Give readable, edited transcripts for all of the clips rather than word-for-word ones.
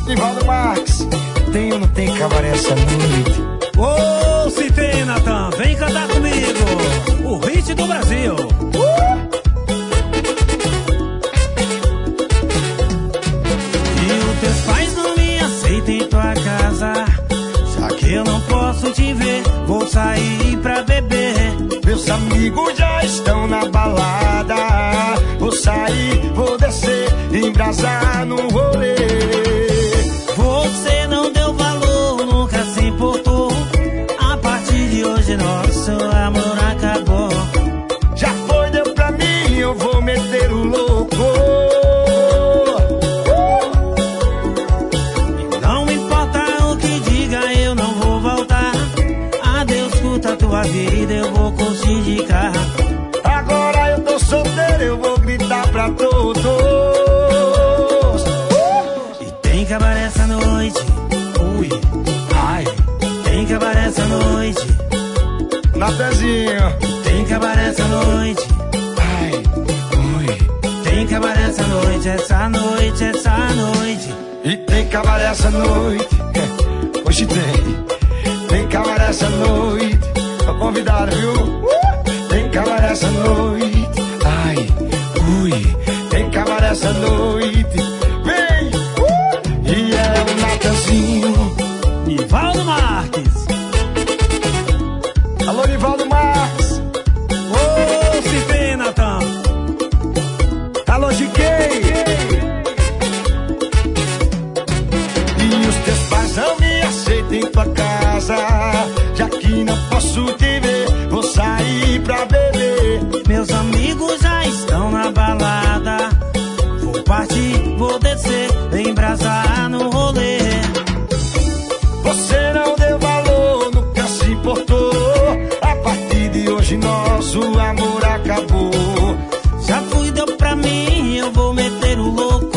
Nivaldo Marques, tem ou não tem cabaré essa noite? Ô, se tem, Natan, vem cantar comigo o hit do Brasil. E os teus pais não me aceitam em tua casa, já que eu não posso te ver, vou sair pra beber. Meus amigos já estão na balada, vou sair, vou descer, embrasar no rolê. Você não deu valor, nunca se importou. A partir de hoje nosso amor acabou. Já foi, deu pra mim, eu vou meter o louco. E não me importa o que diga, eu não vou voltar. Adeus, curta a tua vida, eu vou conseguir. Agora eu tô solteiro, eu vou gritar pra todos. E tem cabaré essa noite, ui, ai. Tem cabaré essa noite, Natanzinho. tem cabaré essa noite, Ai, ui. tem cabaré essa noite, essa noite, essa noite. E tem cabaré essa noite, hoje tem cabaré essa noite. Tô convidado, viu? Tem cabaré essa noite, ai, ui. Tem cabaré essa noite, vem, e é o Natanzinho. Nivaldo Marques. Alô, Nivaldo Marques. Ô, se tem, Natan. Alô, Giquei. E os teus pais não me aceitam em tua casa, já que não posso te ver, vou sair pra beber. Meus amigos já estão na balada, vou partir, vou descer, embrasar no rolê. Você não deu valor, nunca se importou. A partir de hoje nosso amor acabou. Já fui, deu pra mim, eu vou meter o louco.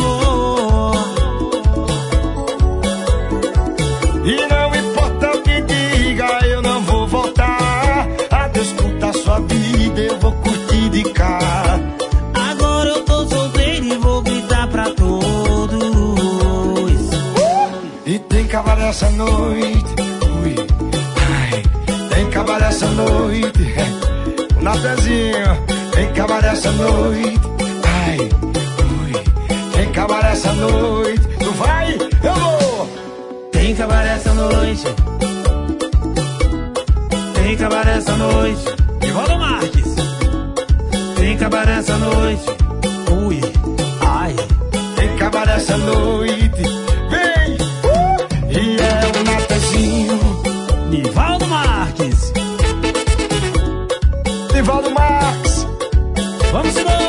E não importa o que diga, eu não vou voltar. Adeus, curta a sua vida, eu vou curtir de cá. Agora eu tô solteiro e vou gritar pra todos. E tem cabaré essa noite, ui, ai. Tem cabaré essa noite, o Natanzinho. Tem cabaré essa noite, ai, ui. Tem cabaré essa noite, tu vai, eu vou. Tem cabaré essa noite, tem cabaré essa noite. Nivaldo Marques. Tem cabaré essa noite, ui, ai. Tem cabaré essa noite, vem, e é o Natanzinho. Nivaldo Marques. Nivaldo Marques. Vamos embora.